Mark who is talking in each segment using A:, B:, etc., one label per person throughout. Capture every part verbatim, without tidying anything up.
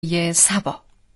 A: ی سبا.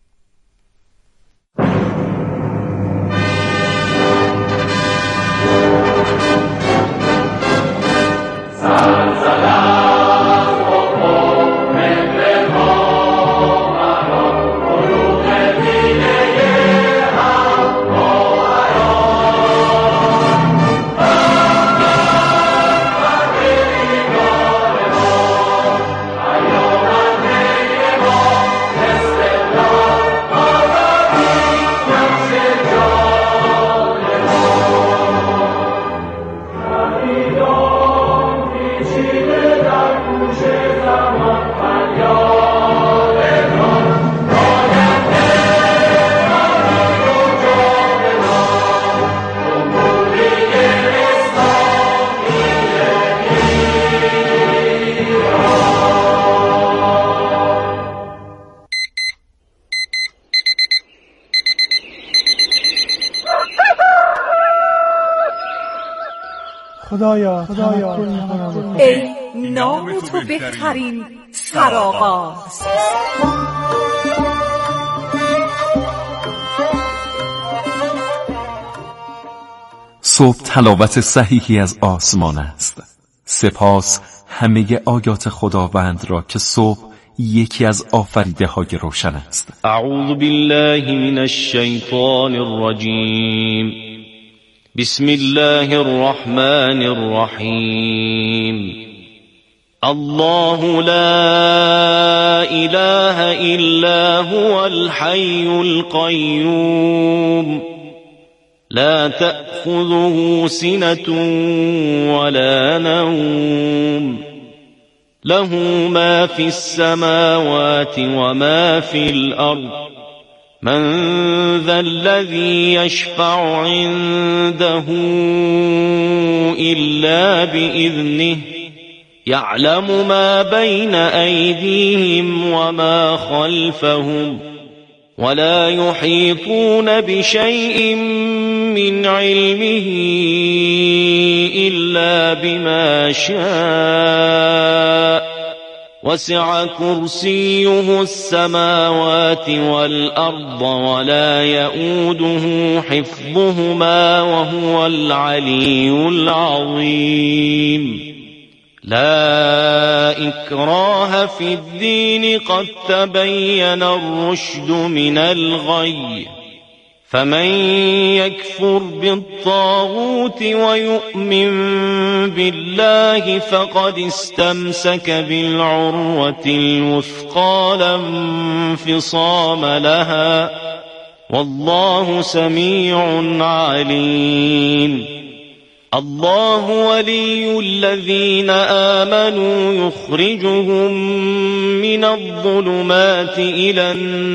B: خدایا خدایا
C: ای نام تو بهترین سرآغاز.
D: صبح تلاوت صحیحی از آسمان است. سپاس همه آیات خداوند را که صبح یکی از آفریده های روشن است.
E: اعوذ بالله من الشیطان الرجیم. بسم الله الرحمن الرحیم. الله لا اله الا هو الحي القيوم لا تأخذه سنة ولا نوم له ما في السماوات وما في الأرض من ذا الذي يشفع عنده إلا بإذنه يعلم ما بين أيديهم وما خلفهم ولا يحيطون بشيء من علمه إلا بما شاء وسع كرسيه السماوات والأرض ولا يؤوده حفظهما وهو العلي العظيم. لا إكراه في الدين قد تبين الرشد من الغي فمن يكفر بالطاغوت ويؤمن بالله فقد استمسك بالعروة الوثقى لا انفصام لها والله سميع عليم. الله ولي الذين آمنوا يخرجهم من الظلمات إلى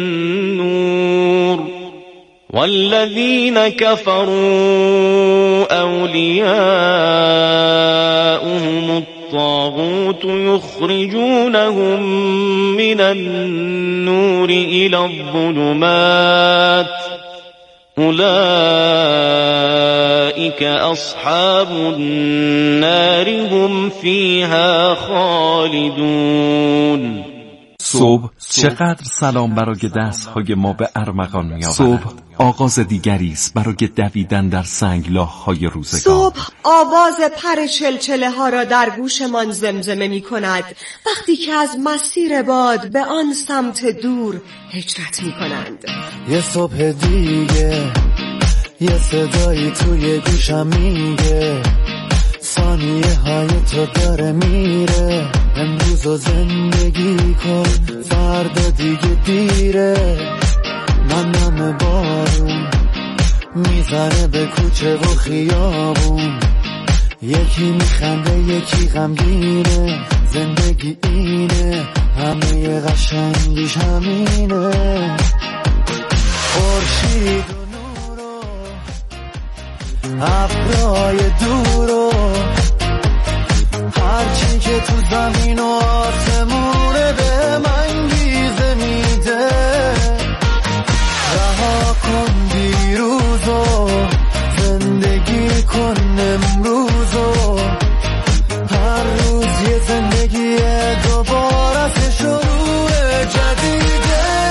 E: النور والذين كفروا أولياؤهم الطاغوت يخرجونهم من النور إلى الظلمات أولئك أصحاب النار هم فيها خالدون.
D: صبح چقدر سلام برای دستهای ما به ارمغان می آورد. صبح آغاز دیگری است برای دویدن در سنگلاخ‌های روزگار.
C: صبح آواز پر چلچله ها را در گوشمان زمزمه می کند وقتی که از مسیر باد به آن سمت دور هجرت می کنند.
B: یه صبح دیگه یه صدایی توی گوشم میگه ثانیه های تو داره میره. امروز و زندگی کن فردا دیگه دیره. من نم بارون میزنه به کوچه و خیابون. یکی میخنده یکی غمگینه. زندگی اینه همه قشنگیش همینه. خورشید و نور و ابرای دور و هرچی که تو زمین و آسمونه به من گیزه میده. رها کن دیروز و زندگی کن امروز و هر روز یه زندگی دوباره شروع جدیده.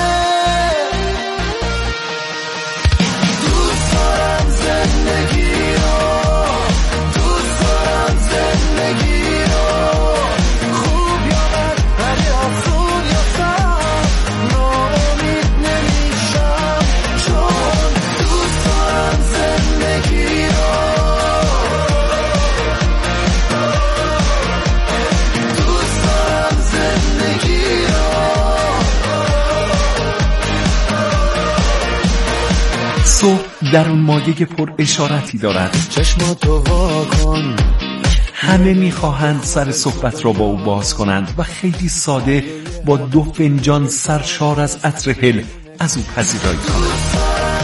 D: در اون مایه پر اشارتی دارد.
B: چشماتو وا کن.
D: همه میخواهند سر صحبت را با او باز کنند و خیلی ساده با دو فنجان سرشار از عطر هل از او پذیرایی کنند.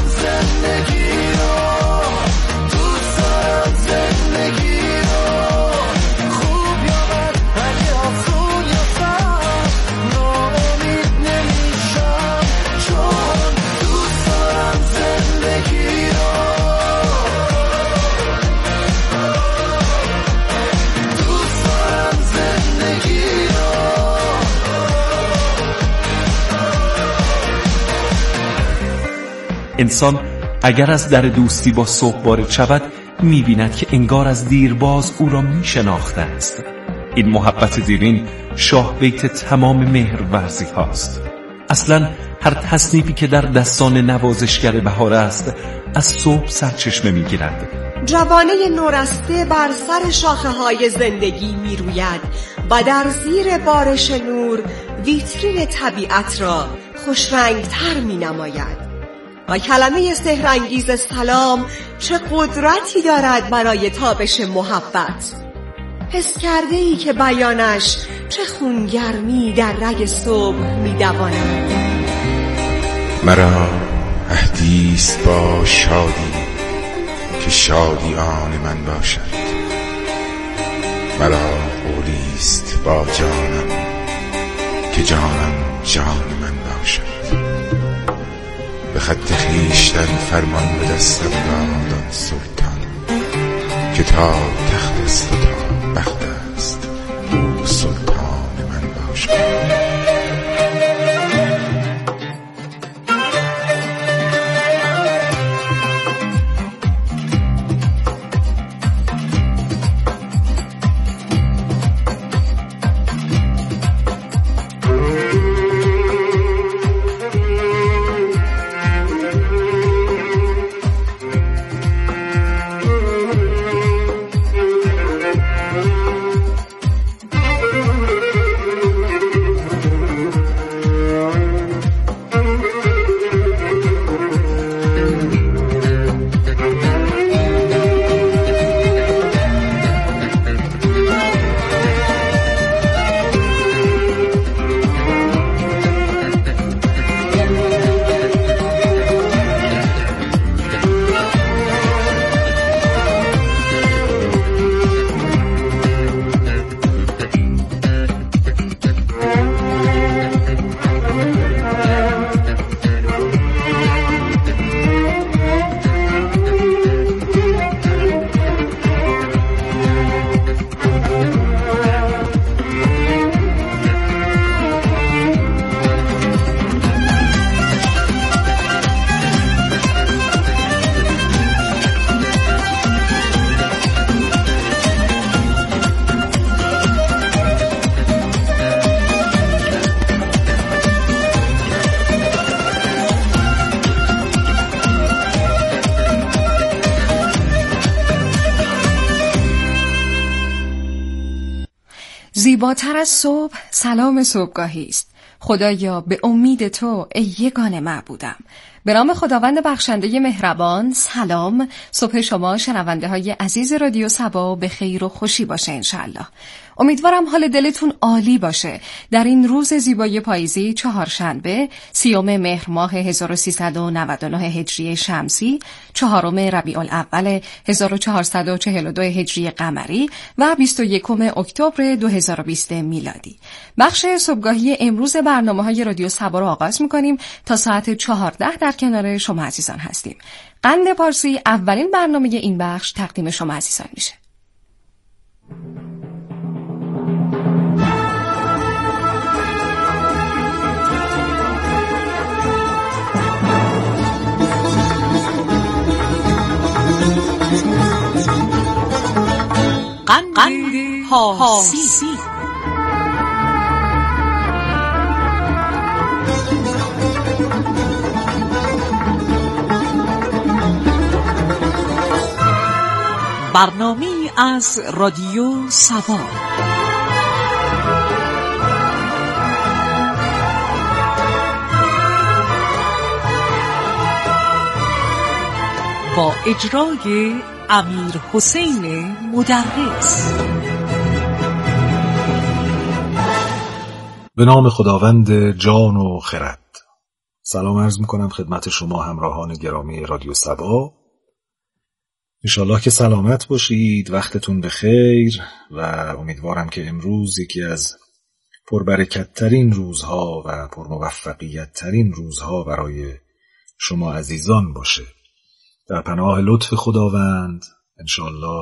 D: انسان اگر از در دوستی با صبح وارد شود می‌بیند که انگار از دیرباز او را می‌شناخته است. این محبت دیرین شاه بیت تمام مهرورزی هاست. اصلا هر تصنیفی که در دستان نوازشگر بهار است از صبح سرچشمه می‌گیرد.
C: جوانه نورسته بر سر شاخه های زندگی می روید و در زیر بارش نور ویترین طبیعت را خوشرنگتر می نماید. و کلمه سحرانگیز سلام چه قدرتی دارد برای تابش محبت. حس کرده ای که بیانش چه خونگرمی در رگ صبح می دواند.
A: مرا عهدیست با شادی که شادی آن من باشد. مرا قولیست با جانم که جانم جان من باشد. به خط خویشتن فرمان به دستم داد آن سلطان که تا تخت است و تا بخت است او سلطان من باشد.
F: زیباتر از صبح سلام صبحگاهی است. خدایا به امید تو ای یگانه معبودم. به نام خداوند بخشنده مهربان. سلام. صبح شما شنونده های عزیز رادیو صبا به خیر و خوشی باشه انشالله. امیدوارم حال دلتون عالی باشه. در این روز زیبای پاییزی چهارشنبه سیوم مهر ماه هزار و سیصد و نود و نه هجری شمسی، چهارم ربیع الاول هزار و چهارصد و چهل و دو هجری قمری و بیست و یکم اکتبر دو هزار و بیست میلادی. بخش صبحگاهی امروز برنامه‌های رادیو صبا رو آغاز می‌کنیم. تا ساعت چهارده در کنار شما عزیزان هستیم. قند پارسی اولین برنامه این بخش تقدیم شما عزیزان میشه.
G: قند پارسی. برنامه از رادیو صبا. اجرای امیر حسین مدرس.
H: به نام خداوند جان و خرد. سلام عرض میکنم خدمت شما همراهان گرامی رادیو صبا. انشالله که سلامت باشید، وقتتون بخیر و امیدوارم که امروز یکی از پربرکت ترین روزها و پرموفقیت ترین روزها برای شما عزیزان باشه. در پناه لطف خداوند انشالله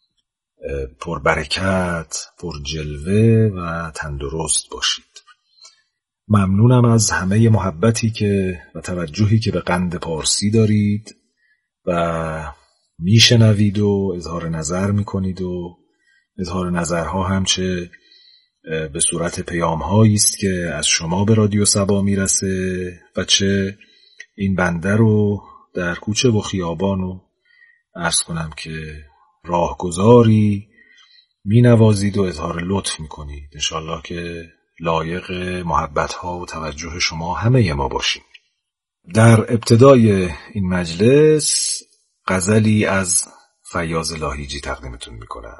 H: پربرکت، پرجلوه و تندرست باشید. ممنونم از همه محبتی که و توجهی که به قند پارسی دارید و میشنوید و اظهار نظر میکنید و اظهار نظرها هم چه به صورت پیام‌هایی است که از شما به رادیو صبا میرسه و چه این بنده رو در کوچه و خیابان و عرض کنم که راهگذاری مینوازید و اظهار لطف میکنید. انشالله که لایق محبت‌ها و توجه شما همه ما باشیم. در ابتدای این مجلس غزلی از فیاض لاهیجی تقدیمتون میکنم.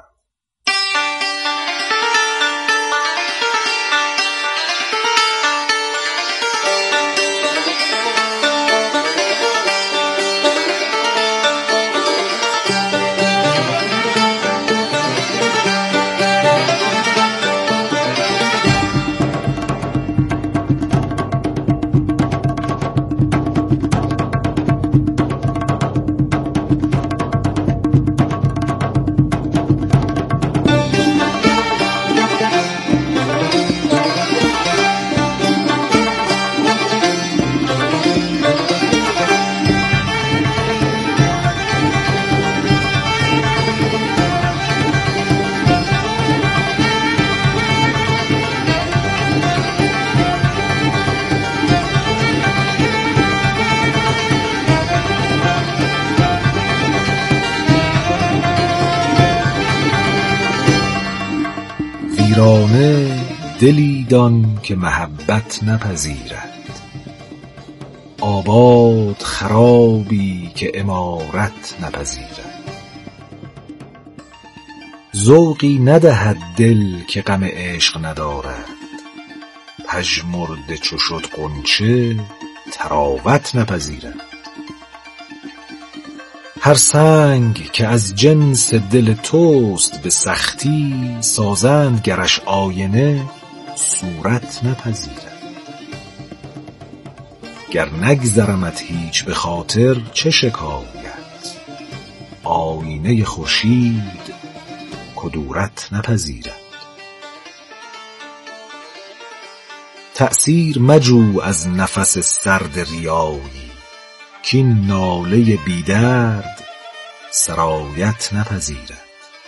H: ویرانه دلی دان که محبت نپذیرد، آباد خرابی که عمارت نپذیرد. ذوقی ندهد دل که غم عشق ندارد، پژمرده چو شد غنچه طراوت نپذیرد. هر سنگ که از جنس دل توست به سختی، سازند گرش آینه صورت نپذیرد. گر نگذرمت هیچ به خاطر چه شکایت، آینه خورشید کدورت نپذیرد. تأثیر مجو از نفس سرد ریایی، کین ناله بیدرد سرایت نپذیرد.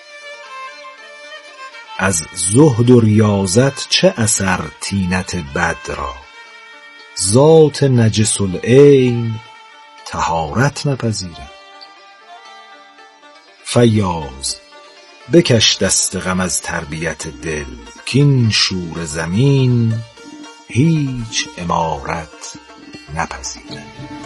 H: از زهد و ریاضت چه اثر طینت بد را، ذات نجس العین طهارت نپذیرد. فیاض بکش دست غم از تربیت دل، کین شور زمین هیچ عمارت نپذیرد.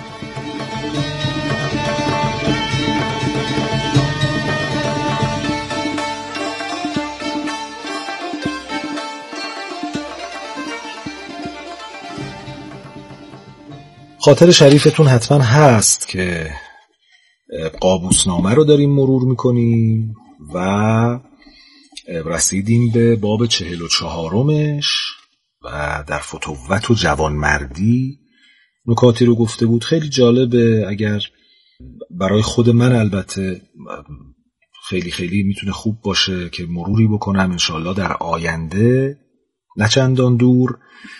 H: خاطر شریفتون حتما هست که قابوسنامه رو داریم مرور میکنیم و رسیدیم به باب چهل و چهارمش و در فتوت و جوانمردی نکاتی رو گفته بود. خیلی جالبه، اگر برای خود من البته خیلی خیلی میتونه خوب باشه که مروری بکنم انشالله در آینده نه چندان دور.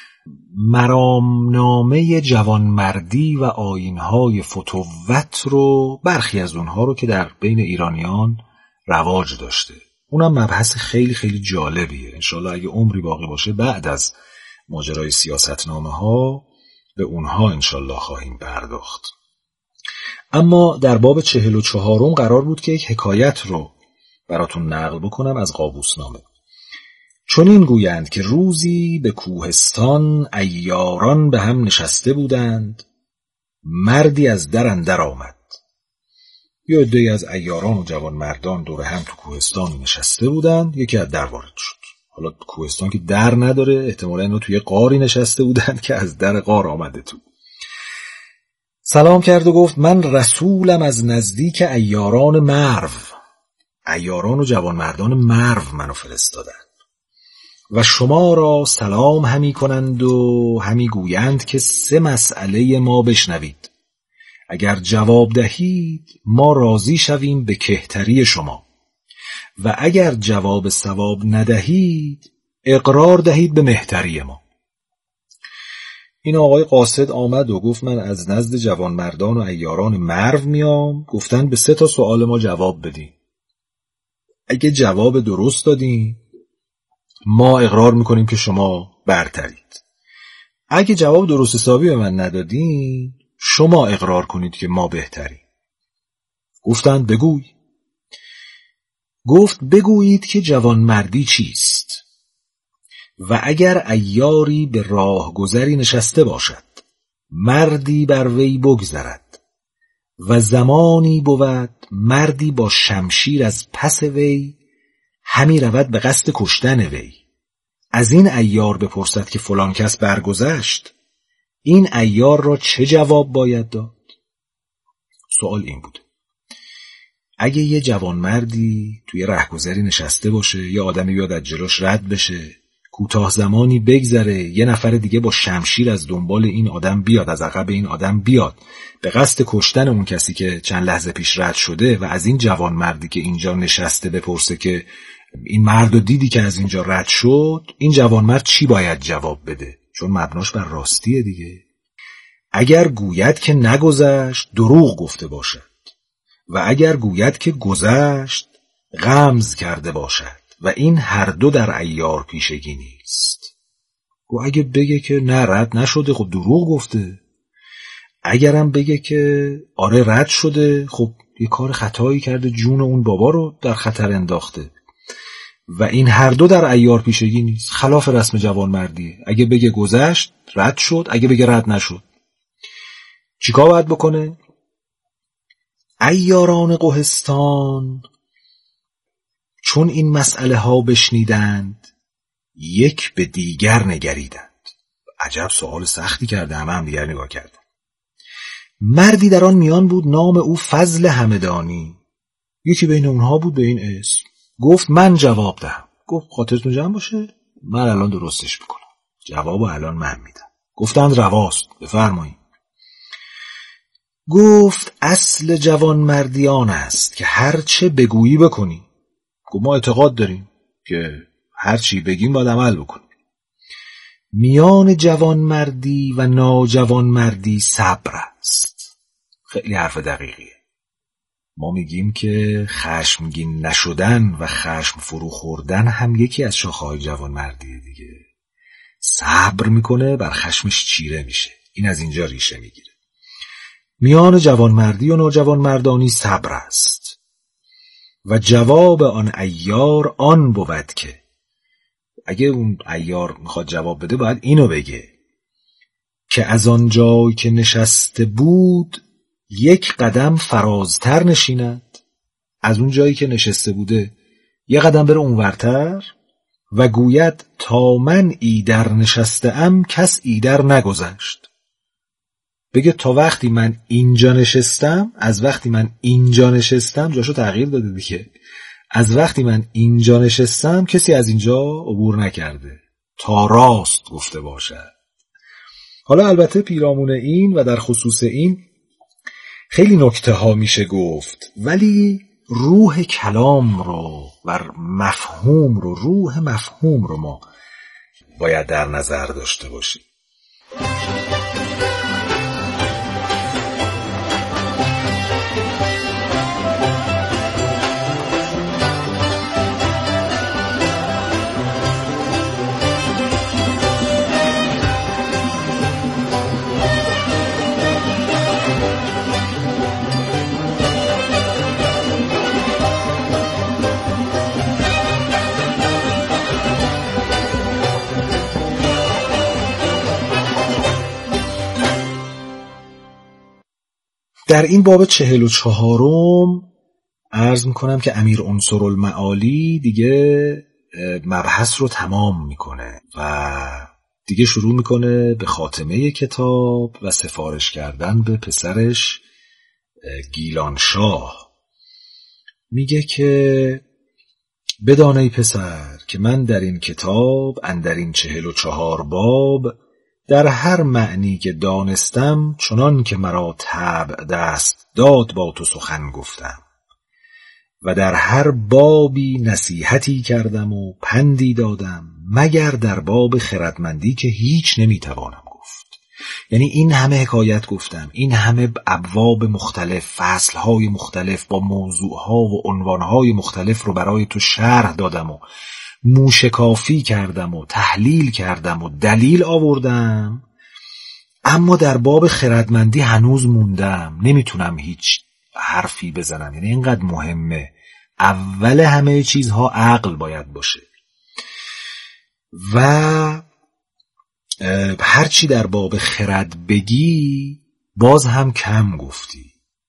H: مرامنامه جوانمردی و آیین‌های فتوت رو، برخی از اونها رو که در بین ایرانیان رواج داشته، اونم مبحث خیلی خیلی جالبیه. انشالله اگه عمری باقی باشه بعد از ماجرای سیاستنامه ها به اونها انشالله خواهیم پرداخت. اما در باب چهل و چهارم قرار بود که یک حکایت رو براتون نقل بکنم از قابوسنامه. چون این گویند که روزی به کوهستان عیاران به هم نشسته بودند. مردی از در اندر آمد، یه عده‌ای از عیاران و جوانمردان دور هم تو کوهستان نشسته بودن. یکی از در وارد شد. حالا کوهستان که در نداره، احتمالاً اینا توی غاری نشسته بودن که از در غار آمده تو. سلام کرد و گفت من رسولم از نزدیک عیاران مرو. عیاران و جوانمردان مرو منو فرستادن و شما را سلام همی کنند و همی گویند که سه مسئله ما بشنوید. اگر جواب دهید ما راضی شویم به کهتری شما و اگر جواب صواب ندهید اقرار دهید به مهتری ما. این آقای قاصد آمد و گفت من از نزد جوانمردان و عیاران مرو میام. گفتن به سه تا سوال ما جواب بدین. اگه جواب درست دادین ما اقرار میکنیم که شما برترید. اگه جواب درست حسابی به من ندادین شما اقرار کنید که ما بهتریم. گفتند بگوی. گفت بگویید که جوانمردی چیست و اگر عیاری به راه گذری نشسته باشد مردی بر وی بگذرد و زمانی بود مردی با شمشیر از پس وی همی رود به قصد کشتن وی، از این عیار بپرسد که فلان کس برگذشت، این عیار را چه جواب باید داد؟ سوال این بود: اگه یه جوانمردی توی رهگذری نشسته باشه، یه آدمی بیاد از جلوش رد بشه، کوتاه زمانی بگذره یه نفر دیگه با شمشیر از دنبال این آدم بیاد، از عقب این آدم بیاد به قصد کشتن اون کسی که چند لحظه پیش رد شده و از این جوانمردی که اینجا نشسته بپرسه که این مرد رو دیدی که از اینجا رد شد، این جوانمرد چی باید جواب بده؟ چون مبناش بر راستیه دیگه. اگر گوید که نگذشت دروغ گفته باشد و اگر گوید که گذشت غمز کرده باشد و این هر دو در عیار پیشگی نیست. و اگه بگه که نه رد نشده خب دروغ گفته، اگرم بگه که آره رد شده خب یه کار خطایی کرده، جون اون بابا رو در خطر انداخته و این هر دو در عیار پیشگی نیست، خلاف رسم جوانمردیه. اگه بگه گذشت رد شد، اگه بگه رد نشد. چیکار باید بکنه؟ عیاران قهستان چون این مسئله ها بشنیدند یک به دیگر نگریدند. عجب سوال سختی کرده، همه هم دیگر نگاه کردن. مردی در آن میان بود نام او فضل همدانی، یکی بین اونها بود به این اسم. گفت من جواب دهم. گفت خاطرتون جمع باشه من الان درستش میکنم، جوابو الان من میدم. گفتند رواست، بفرمایید. گفت اصل جوانمردیان است که هر چه بگویی بکنی. گفت ما اعتقاد داریم که هر چی بگیم باید عمل بکنیم. میان جوانمردی و ناجوانمردی صبر است. خیلی حرف دقیقیه. ما میگیم که خشمگین نشدن و خشم فرو خوردن هم یکی از شاخه‌های جوانمردیه دیگه. صبر میکنه بر خشمش چیره میشه. این از اینجا ریشه میگیره. میان جوانمردی و ناجوانمردانی صبر است و جواب آن عیار آن بود که اگه اون عیار میخواد جواب بده باید اینو بگه که از آن جایی که نشسته بود یک قدم فرازتر نشیند، از اون جایی که نشسته بوده یک قدم بره اونورتر و گوید تا من ایدر نشسته ام کس ایدر نگذشت. بگه تا وقتی من اینجا نشستم، از وقتی من اینجا نشستم، جاشو تغییر داده دیگه، از وقتی من اینجا نشستم کسی از اینجا عبور نکرده، تا راست گفته باشد. حالا البته پیرامون این و در خصوص این خیلی نکته ها میشه گفت، ولی روح کلام رو و مفهوم رو روح مفهوم رو ما باید در نظر داشته باشیم. در این باب چهل و چهارم عرض میکنم که امیر عنصر المعالی دیگه مبحث رو تمام میکنه و دیگه شروع میکنه به خاتمه کتاب و سفارش کردن به پسرش گیلانشاه. میگه که بدان ای پسر که من در این کتاب اندر این چهل و چهار باب در هر معنی که دانستم چنان که مرا طبع دست داد با تو سخن گفتم و در هر بابی نصیحتی کردم و پندی دادم مگر در باب خردمندی که هیچ نمیتوانم گفت. یعنی این همه حکایت گفتم، این همه ابواب مختلف، فصلهای مختلف با موضوعها و عنوانهای مختلف رو برای تو شرح دادم و موشکافی کردم و تحلیل کردم و دلیل آوردم، اما در باب خردمندی هنوز موندم، نمیتونم هیچ حرفی بزنم. یعنی اینقدر مهمه، اول همه چیزها عقل باید باشه و هرچی در باب خرد بگی باز هم کم گفتی.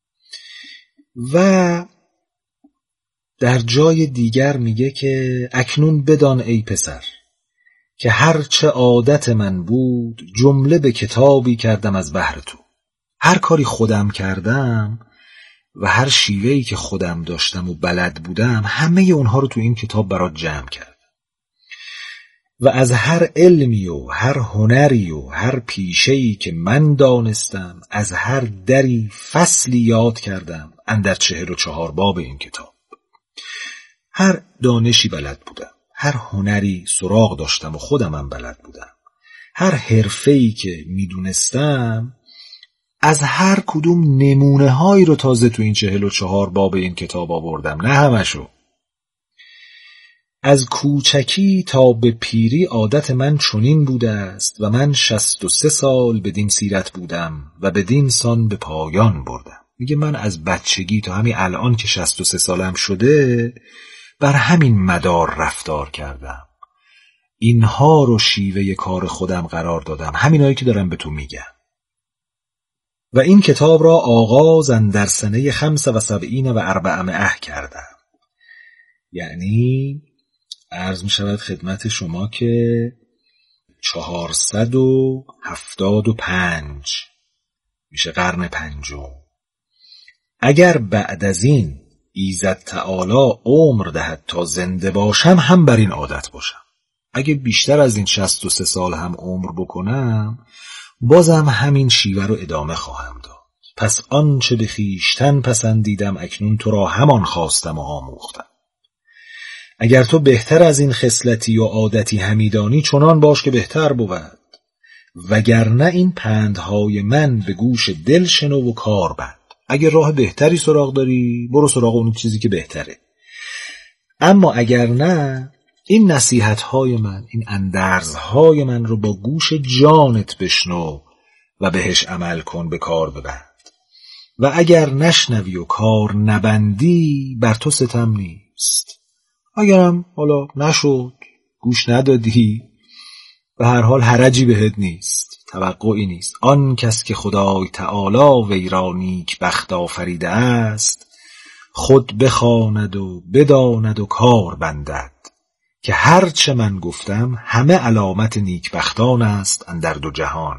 H: و در جای دیگر میگه که اکنون بدان ای پسر که هرچه عادت من بود جمله به کتابی کردم از بهر تو. هر کاری خودم کردم و هر شیوهی که خودم داشتم و بلد بودم همه اونها رو تو این کتاب برات جمع کردم و از هر علمی و هر هنری و هر پیشه‌ای که من دانستم از هر دری فصلی یاد کردم اندر چهل و چهار باب این کتاب. هر دانشی بلد بودم، هر هنری سراغ داشتم و خودمم بلد بودم، هر حرفه‌ای که میدونستم از هر کدوم نمونه هایی رو تازه تو این چهل و چهار باب این کتاب آوردم، نه همشو. از کوچکی تا به پیری عادت من چنین بوده است و من شصت و سه سال بدین سیرت بودم و بدین سان به پایان بردم. میگه من از بچگی تا همین الان که شصت و سه سالم شده بر همین مدار رفتار کردم، اینها رو شیوه کار خودم قرار دادم، همینایی که دارم به تو میگم. و این کتاب را آغاز اندر سنه خمس و سبعین و اربعمائه کردم. یعنی عرض می شود خدمت شما که چهارصد و هفتاد و پنج میشه قرن پنجم. اگر بعد از این ایزد تعالی عمر دهد تا زنده باشم هم بر این عادت باشم. اگه بیشتر از این شصت و سه سال هم عمر بکنم بازم همین شیوه رو ادامه خواهم داد. پس آنچه به خویشتن پسندیدم اکنون تو را همان خواستم و آموختم. اگر تو بهتر از این خصلتی و عادتی همیدانی چنان باش که بهتر بود، وگرنه این پندهای من به گوش دل شنو و کار بند. اگر راه بهتری سراغ داری برو سراغ اون چیزی که بهتره، اما اگر نه این نصیحت‌های من، این اندرزهای من رو با گوش جانت بشنو و بهش عمل کن، به کار ببند. و اگر نشنوی و کار نبندی بر تو ستم نیست. اگرم حالا نشد، گوش ندادی، به هر حال حرجی بهت نیست، توقعی نیست. آن کس که خدای تعالی وی را نیک بخت آفریده است خود بخواند و بداند و کار بندد که هر چه من گفتم همه علامت نیکبختان است اندر دو جهان.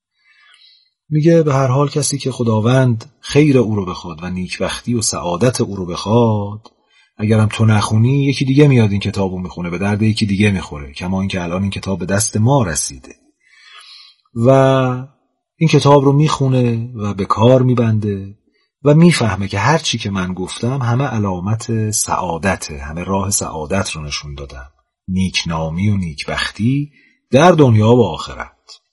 H: میگه به هر حال کسی که خداوند خیر او رو بخواد و نیکبختی و سعادت او رو بخواد، اگرم تو نخونی یکی دیگه میاد این کتابو میخونه، به درد یکی دیگه میخوره، کما این که الان این کتاب به دست ما رسیده و این کتاب رو میخونه و به کار میبنده و میفهمه که هر چی که من گفتم همه علامت سعادته، همه راه سعادت رو نشون دادم، نیکنامی و نیکبختی در دنیا و آخرت.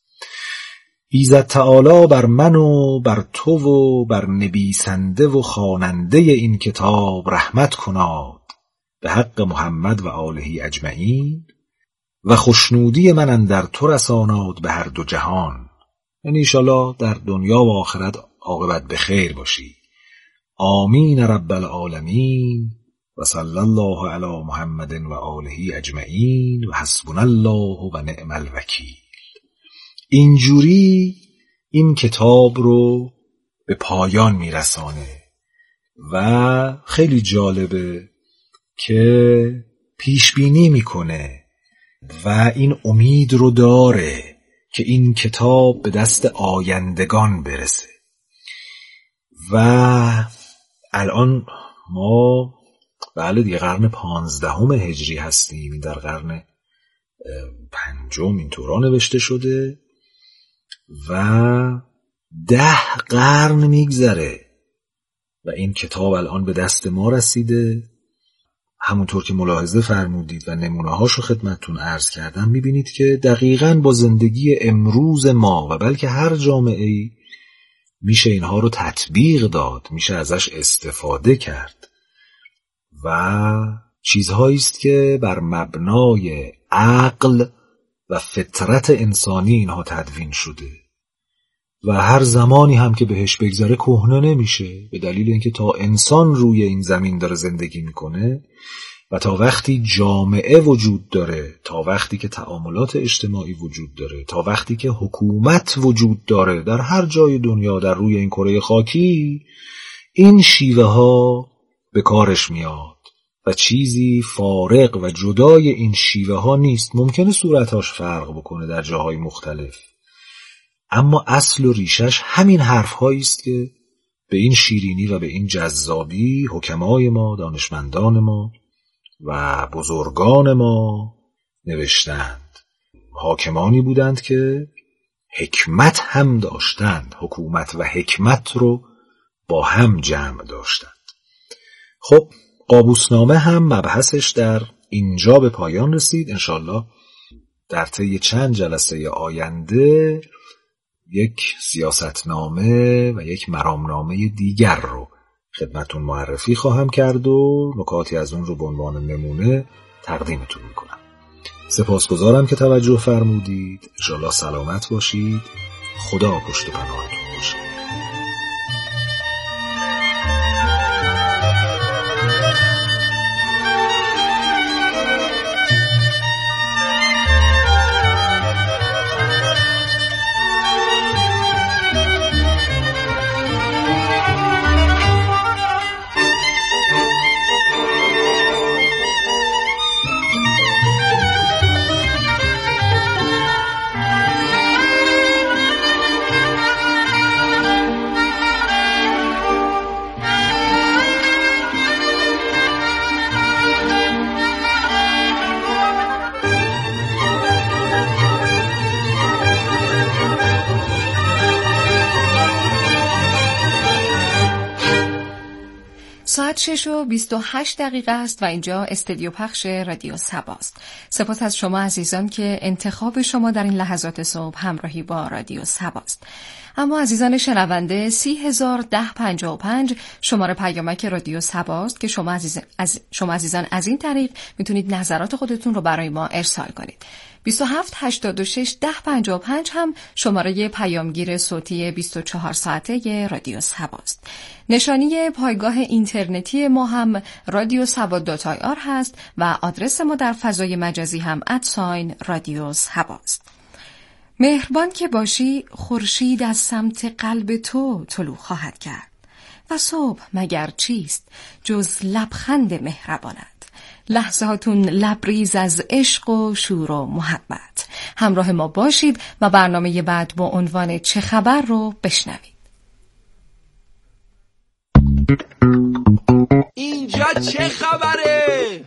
H: ایزد تعالی بر من و بر تو و بر نویسنده و خواننده این کتاب رحمت کناد به حق محمد و آله اجمعین و خوشنودی من اندر تو رساناد به هر دو جهان. یعنی انشالله در دنیا و آخرت عاقبت به خیر باشی. آمین رب العالمین و صلی الله علی محمد و آله اجمعین و حسبنا الله و نعم الوکیل. اینجوری این کتاب رو به پایان میرسانه و خیلی جالبه که پیش بینی میکنه و این امید رو داره که این کتاب به دست آیندگان برسه. و الان ما بله دیگه قرن پانزدهم هجری هستیم، در قرن پنجم اینطورا نوشته شده و ده قرن میگذره و این کتاب الان به دست ما رسیده. همونطور که ملاحظه فرمودید و نمونه هاشو خدمتتون عرض کردم، میبینید که دقیقاً با زندگی امروز ما و بلکه هر جامعه‌ای میشه اینها رو تطبیق داد، میشه ازش استفاده کرد و چیزهایی است که بر مبنای عقل و فطرت انسانی اینها تدوین شده و هر زمانی هم که بهش بگذره کهنه نمیشه، به دلیل اینکه تا انسان روی این زمین داره زندگی میکنه و تا وقتی جامعه وجود داره، تا وقتی که تعاملات اجتماعی وجود داره، تا وقتی که حکومت وجود داره در هر جای دنیا در روی این کره خاکی، این شیوه ها به کارش میاد و چیزی فارق و جدای این شیوه ها نیست. ممکنه صورتاش فرق بکنه در جاهای مختلف، اما اصل و ریشش همین حرف هایی است که به این شیرینی و به این جذابی حکمای ما، دانشمندان ما و بزرگان ما نوشتند. حاکمانی بودند که حکمت هم داشتند، حکومت و حکمت رو با هم جمع داشتند. خب قابوسنامه هم مبحثش در اینجا به پایان رسید. انشالله در طی چند جلسه آینده یک سیاستنامه و یک مرامنامه دیگر رو خدمتون معرفی خواهم کرد و نکاتی از اون رو به عنوان نمونه تقدیمتون میکنم. سپاسگزارم که توجه فرمودید. انشالله سلامت باشید. خدا پشت پناهتون باشه.
F: ساعت شش و بیست و هشت دقیقه است و اینجا استودیو پخش رادیو صباست. سپاس از شما عزیزان که انتخاب شما در این لحظات صبح همراهی با رادیو صباست. اما عزیزان شنونده، سی هزار ده پنجاه و پنج شماره پیامک رادیو صباست که شما, عزیز... از... شما عزیزان از این طریق میتونید نظرات خودتون رو برای ما ارسال کنید. بیست و هفت هشتاد و شش ده پنجاه و پنج هم شماره پیامگیر صوتی بیست و چهار ساعته رادیو صباست. نشانی پایگاه اینترنتی ما هم رادیو صبا دات آی آر هست و آدرس ما در فضای مجازی هم ادساین رادیو صباست. مهربان که باشی خورشید از سمت قلب تو طلوع خواهد کرد و صبح مگر چیست جز لبخند مهربانت. لحظه هاتون لبریز از عشق و شور و محبت. همراه ما باشید و برنامه بعد با عنوان چه خبر رو بشنوید.
I: اینجا چه خبره؟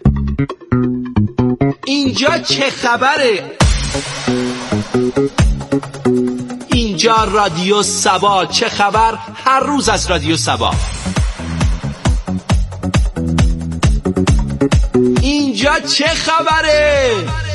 I: اینجا چه خبره؟ اینجا رادیو صبا. چه خبر؟ هر روز از رادیو صبا. اینجا چه خبره؟